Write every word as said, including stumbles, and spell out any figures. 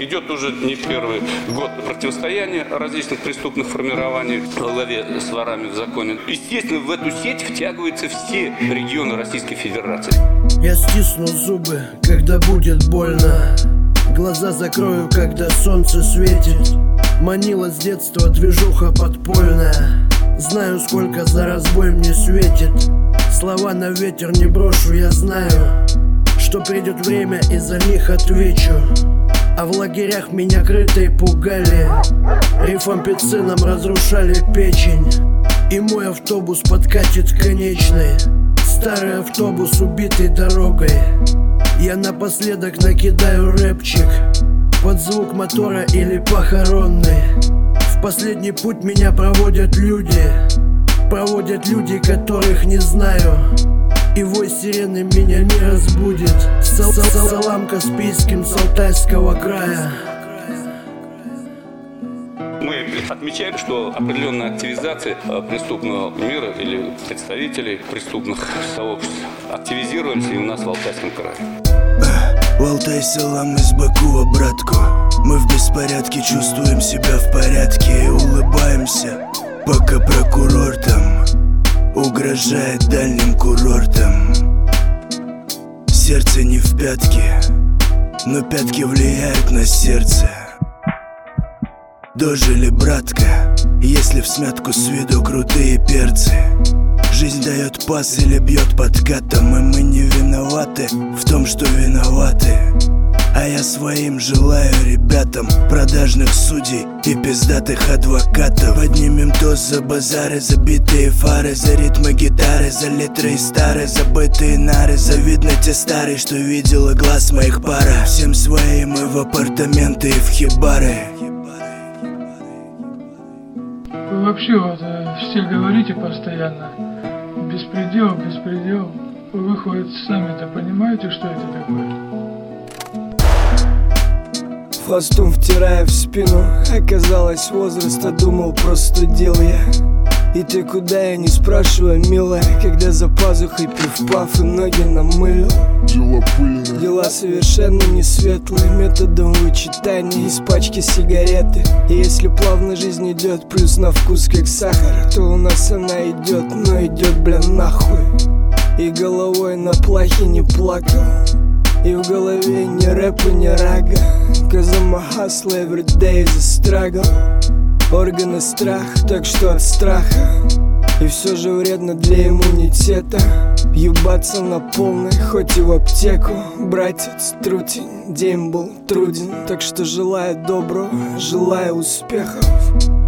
Идет уже не первый год противостояния различных преступных формирований во главе с ворами в законе. Естественно, в эту сеть втягиваются все регионы Российской Федерации. Я стисну зубы, когда будет больно. Глаза закрою, когда солнце светит. Манила с детства движуха подпольная. Знаю, сколько за разбой мне светит. Слова на ветер не брошу, я знаю, что придет время и за них отвечу. А в лагерях меня крытой пугали, рифампицином разрушали печень. И мой автобус подкатит к конечной. Старый автобус, убитый дорогой. Я напоследок накидаю рэпчик под звук мотора или похоронный. В последний путь меня проводят люди, проводят люди, которых не знаю. И вой сирены меня не разбудит. Салам Каспийским с Алтайского края. Мы отмечаем, что определенная активизация преступного мира или представителей преступных сообществ активизируемся и у нас в Алтайском крае. В Алтай салам из Баку, братку. Мы в беспорядке, чувствуем себя в порядке и улыбаемся, пока прокурор там угрожает дальним курортам. Сердце не в пятке, но пятки влияют на сердце. Дожили, братка, если в смятку с виду крутые перцы. Жизнь дает пас или бьет подкатом, и мы не виноваты в том, что виноваты. А я своим желаю ребятам продажных судей и пиздатых адвокатов. Поднимем тост за базары, забитые фары, за ритмы гитары, за литры и старые забытые нары. Завидны те старые, что видела глаз моих пара. Всем своим и в апартаменты, и в хибары. Вы вообще вот все говорите постоянно беспредел, беспредел. Вы хоть сами-то понимаете, что это такое? Хвостом втирая в спину. Оказалось, возраста думал, просто дел я. И ты куда, я не спрашиваю, милая, когда за пазухой пив-паф и ноги намылил. Дела пыльные, дела совершенно не светлые, методом вычитания из пачки сигареты. И если плавно жизнь идет, плюс на вкус как сахар, то у нас она идет, но идет, бля, нахуй. И головой на плахе не плакал, и в голове ни рэп и ни рага. Cause I'm a hustler, every day is a struggle. Органы страх, так что от страха. И все же вредно для иммунитета ебаться на полной, хоть и в аптеку. Братец, трутень, день был труден, так что желаю доброго, желаю успехов.